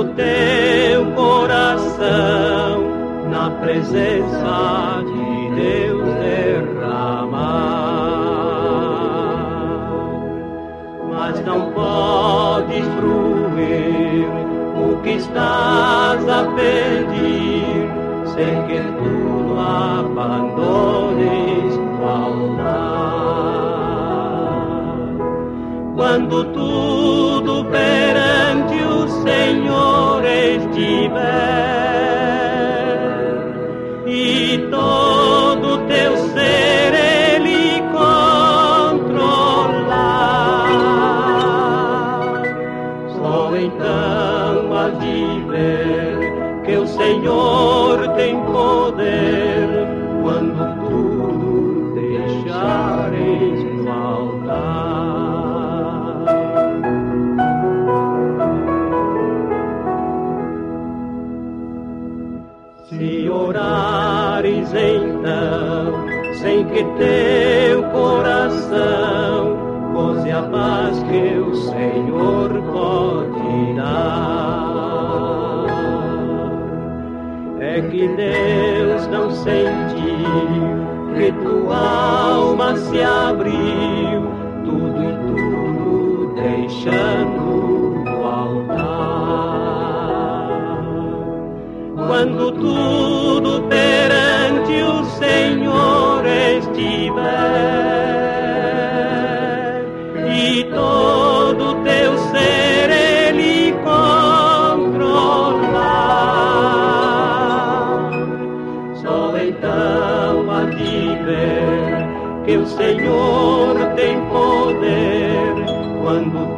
o teu coração na presença de Deus derramar. Mas não podes fruir o que estás a pedir, sem que tudo abandones no altar. Quando tudo perante o Senhor estiver e todo teu ser Ele controlar, só então hás de ver que o Senhor tem poder quando tudo deixares no altar. Se orares então, sem que teu coração goze a paz que o Senhor pode dar, é que Deus não sentiu que tua alma se abriu, tudo e tudo deixando no altar. Quando tudo perante o Senhor estiver e todo teu ser Ele controlar, só então há de ver que o Senhor tem poder quando